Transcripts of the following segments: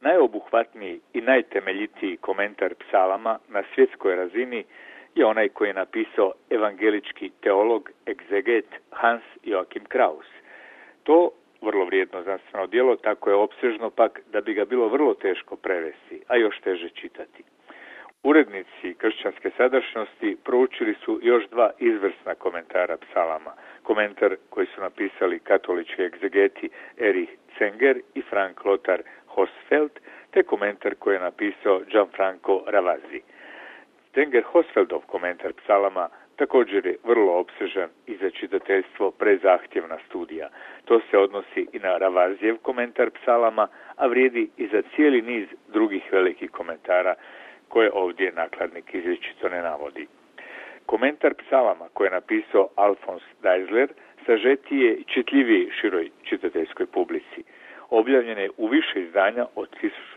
Najobuhvatniji i najtemeljitiji komentar psalama na svjetskoj razini je onaj koji je napisao evangelički teolog, egzeget Hans Joachim Kraus. To vrlo vrijedno znanstveno djelo tako je opsežno pak da bi ga bilo vrlo teško prevesti, a još teže čitati. Urednici kršćanske sadašnjosti proučili su još dva izvrsna komentara psalama. Komentar koji su napisali katolički egzegeti Erich Zenger i Frank Lothar Hosfeld, te komentar koji je napisao Gianfranco Ravasi. Zenger-Hosfeldov komentar psalama također je vrlo opsežan i za čitateljstvo prezahtjevna studija. To se odnosi i na Ravasijev komentar psalama, a vrijedi i za cijeli niz drugih velikih komentara koje ovdje nakladnik izričito ne navodi. Komentar psalama koji je napisao Alfons Daisler sažetiji je i čitljiviji široj čitateljskoj publici. Objavljen je u više izdanja od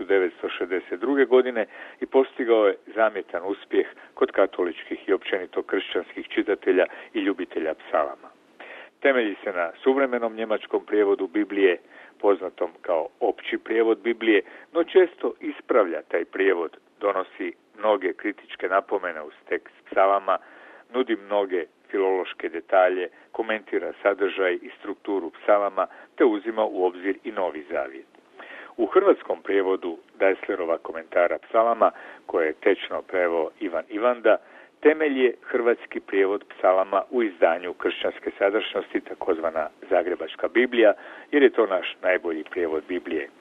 1962. godine i postigao je zamjetan uspjeh kod katoličkih i općenito kršćanskih čitatelja i ljubitelja psalama. Temelji se na suvremenom njemačkom prijevodu Biblije, poznatom kao opći prijevod Biblije, no često ispravlja taj prijevod, donosi mnoge kritičke napomene uz tekst psalama, nudi mnoge filološke detalje, komentira sadržaj i strukturu psalama, te uzima u obzir i Novi Zavjet. U hrvatskom prijevodu Daislerova komentara psalama, koje je tečno preveo Ivan Ivanda, temelj je hrvatski prijevod psalama u izdanju kršćanske sadašnjosti, takozvana Zagrebačka Biblija, jer je to naš najbolji prijevod Biblije.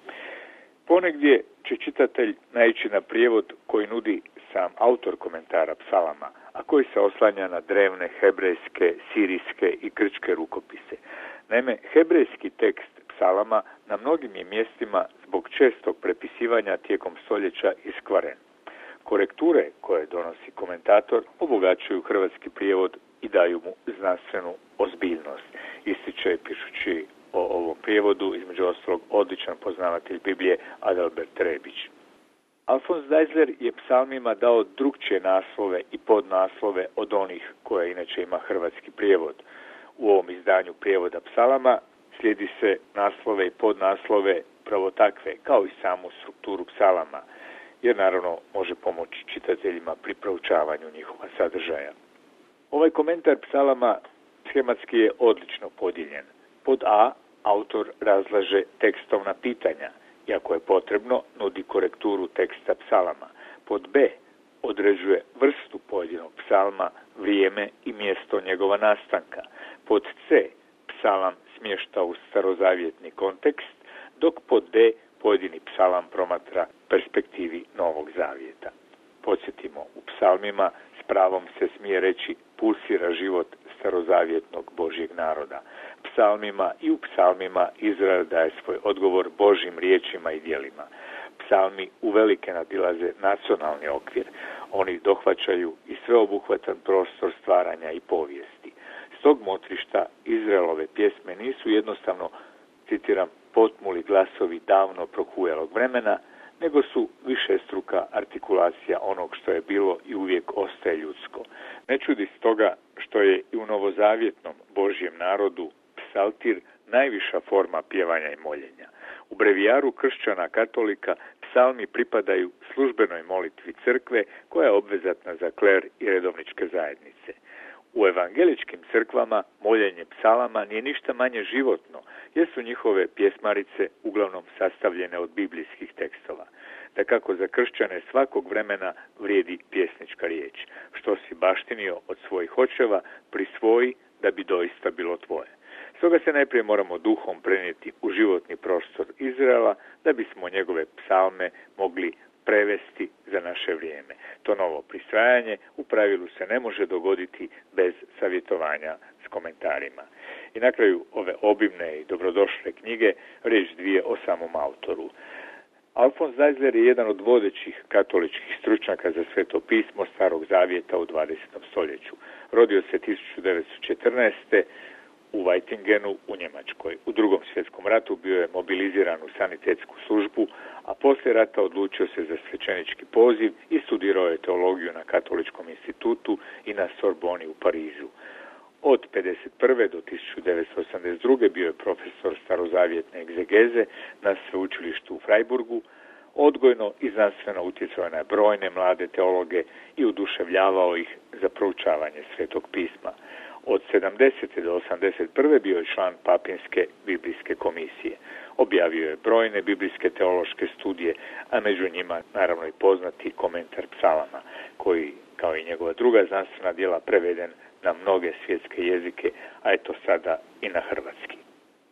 Ponegdje će čitatelj naići na prijevod koji nudi sam autor komentara psalama, a koji se oslanja na drevne hebrejske, sirijske i grčke rukopise. Naime, hebrejski tekst psalama na mnogim je mjestima zbog čestog prepisivanja tijekom stoljeća iskvaren. Korekture koje donosi komentator obogaćuju hrvatski prijevod i daju mu znanstvenu ozbiljnost, ističe pišući o ovom prijevodu, između ostalog odličan poznavatelj Biblije Adalbert Rebić. Alfons Daisler je psalmima dao drukčije naslove i podnaslove od onih koje inače ima hrvatski prijevod. U ovom izdanju prijevoda psalama slijedi se naslove i podnaslove pravo takve, kao i samu strukturu psalama, jer naravno može pomoći čitateljima pri proučavanju njihova sadržaja. Ovaj komentar psalama schematski je odlično podijeljen. Pod A autor razlaže tekstovna pitanja, i ako je potrebno, nudi korekturu teksta psalama. Pod B određuje vrstu pojedinog psalma, vrijeme i mjesto njegova nastanka. Pod C psalam smješta u starozavjetni kontekst, dok pod D pojedini psalam promatra perspektivi Novog Zavjeta. Podsjetimo, u psalmima s pravom se smije reći pulsira život starozavjetnog Božjeg naroda. Psalmima i u psalmima Izrael daje svoj odgovor Božjim riječima i djelima. Psalmi uvelike nadilaze nacionalni okvir. Oni dohvaćaju i sveobuhvatan prostor stvaranja i povijesti. S tog motrišta Izraelove pjesme nisu jednostavno, citiram, potmuli glasovi davno prohujelog vremena, nego su višestruka artikulacija onog što je bilo i uvijek ostaje ljudsko. Ne čudi stoga što je i u novozavjetnom Božjem narodu psaltir najviša forma pjevanja i moljenja. U brevijaru kršćana katolika psalmi pripadaju službenoj molitvi crkve koja je obvezatna za kler i redovničke zajednice. U evangeličkim crkvama moljenje psalama nije ništa manje životno, jer su njihove pjesmarice uglavnom sastavljene od biblijskih tekstova. Dakako za kršćane svakog vremena vrijedi pjesnička riječ. Što si baštinio od svojih očeva, prisvoji da bi doista bilo tvoje. Stoga se najprije moramo duhom prenijeti u životni prostor Izraela, da bismo njegove psalme mogli prevesti za naše vrijeme. To novo prisvajanje u pravilu se ne može dogoditi bez savjetovanja s komentarima. I na kraju ove obimne i dobrodošle knjige riječ dvije o samom autoru. Alfons Daisler je jedan od vodećih katoličkih stručnjaka za Sveto pismo Starog Zavjeta u 20. stoljeću. Rodio se 1914. u Weitingenu u Njemačkoj. U Drugom svjetskom ratu bio je mobiliziran u sanitetsku službu, a poslije rata odlučio se za svećenički poziv i studirao je teologiju na Katoličkom institutu i na Sorboni u Parizu. Od 1951. do 1982. bio je profesor starozavjetne egzegeze na sveučilištu u Freiburgu. Odgojno i znanstveno utjecao na brojne mlade teologe i oduševljavao ih za proučavanje Svetog pisma. Od 70. do 81. bio je član Papinske biblijske komisije. Objavio je brojne biblijske teološke studije, a među njima naravno i poznati komentar psalama, koji, kao i njegova druga znanstvena djela, preveden na mnoge svjetske jezike, a eto sada i na hrvatski.